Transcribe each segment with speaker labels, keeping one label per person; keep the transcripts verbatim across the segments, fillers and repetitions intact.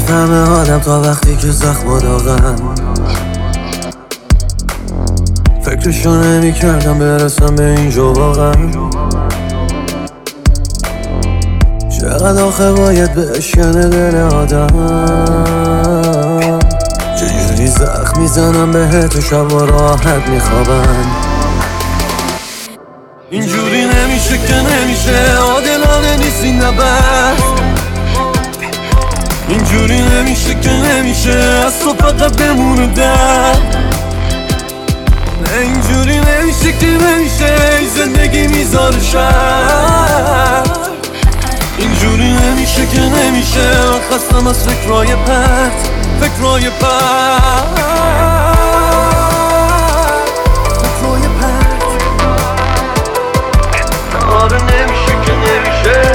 Speaker 1: نمیفهمه آدم تا وقتی که زخم داغن. فکرشو نمی کردم برسم به اینجا واقعا. چقدر آخه باید بشکنه دل آدم. چجوری زخم میزنم بهت و شب و راحت میخوابن. اینجوری نمیشه که نمیشه، عادلانه نیست این نبرد. اینجوری نمیشه که نمیشه، از تو فقط بمونه درد. نه اینجوری نمیشه که نمیشه، زندگی میذاره شر. اینجوری نمیشه که نمیشه، خستم از فکرهای پرت، فکرهای پرت، فکرهای پرت. آره نمیشه که نمیشه.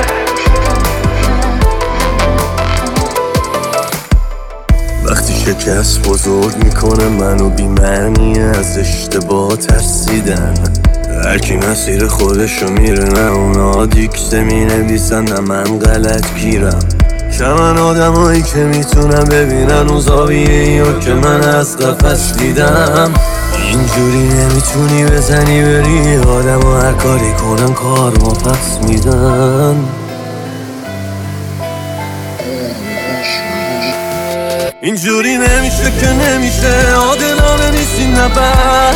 Speaker 1: وقتی شکست بزرگ میکنه منو بی‌معنی از اشتباه ترسیدن. هرکی مسیر خودشو میره، نه اونا دیکته مینویسن نه من غلط گیرم. شمن آدم هایی که میتونم ببینن اون زاویه یا که من از قفس دیدم. اینجوری نمیتونی بزنی بری آدم و هر کاری کنن کار ما پس میدن. اینجوری نمیشه که نمیشه، عادلانه نیست این نبرد.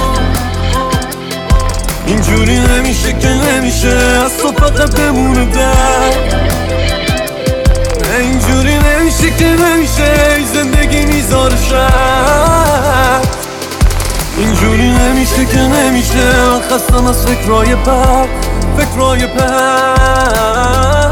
Speaker 1: اینجوری نمیشه که نمیشه، از تو فقط بمونه درد. نه اینجوری نمیشه که نمیشه، زندگی میذاره شر. اینجوری نمیشه که نمیشه، خستم از فکرهای پرت، فکرهای پرت.